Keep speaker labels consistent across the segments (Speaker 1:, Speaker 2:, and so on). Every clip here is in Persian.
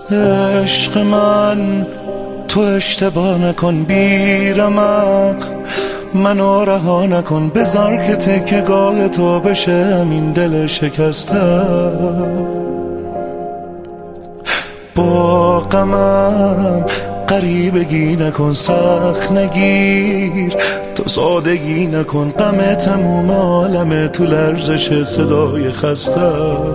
Speaker 1: عشق من تو اشتباه نکن بیرمق، منو رها نکن، بذار که تکیه‌گاه تو بشه همین دل شکسته. با غمم غریبگی نکن، سخت نگیر، تو سادگی نکن، غم تموم عالمه تو لرزش صدای خسته.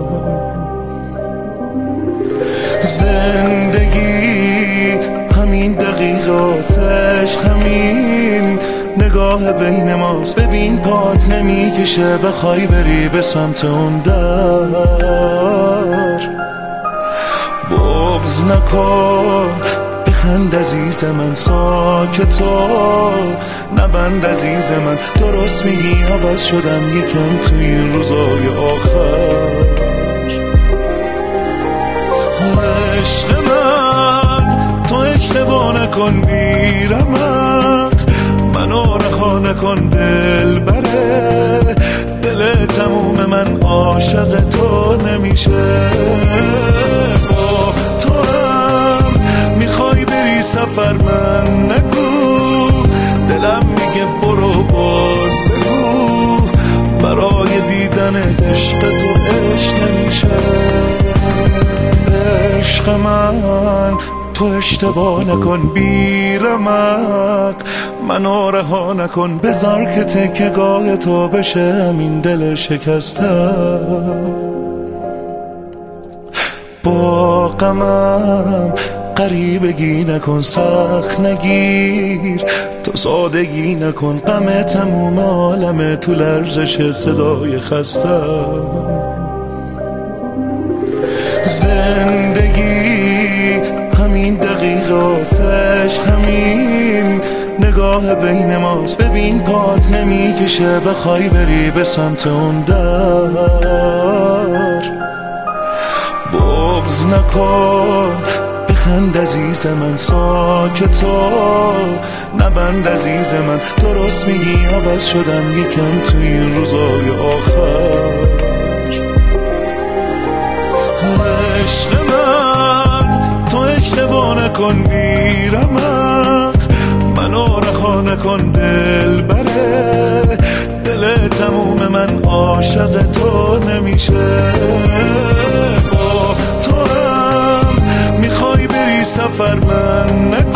Speaker 1: زندگی همین دقیقاست، عشق همین نگاه بین ماست. ببین پات نمیکشه بخوای بری به سمت اون در، بغض نکن، بخند عزیز من، ساکتا نبند عزیز من. درست میگی عوض شدم یکم توی این روزای آخر. عشق من تو اشتباه نکن بیرمق، منو رها نکن دل بره، دل تموم من عاشق تو نمیشه. با تو هم میخوای بری سفر، من نگو، دلم میگه برو باز بگو، برای دیدن عشق تو عشق نمیشه. عشق من تو اشتباه نکن بیرمق، منو رها نکن، بذار که تکیه‌گاه تو بشه همین دل شکسته. با غمم غریبگی نکن، سخت نگیر، تو سادگی نکن، غم تموم عالمه تو لرزش صدای خسته. زندگی همین دقیقاست، عشق همین نگاه بین ماست. ببین پات نمیکشه بخوای بری به سمت اون در، بغض نکن، بخند عزیز من، ساکتا نبند عزیز من. درست میگی عوض شدم یکم توی این روزای آخر. عشق من تو اشتباه نکن بیرمق، منو رها نکن دل بره، دل تموم من عاشق تو نمیشه. با تو هم میخوای بری سفر، من نکن،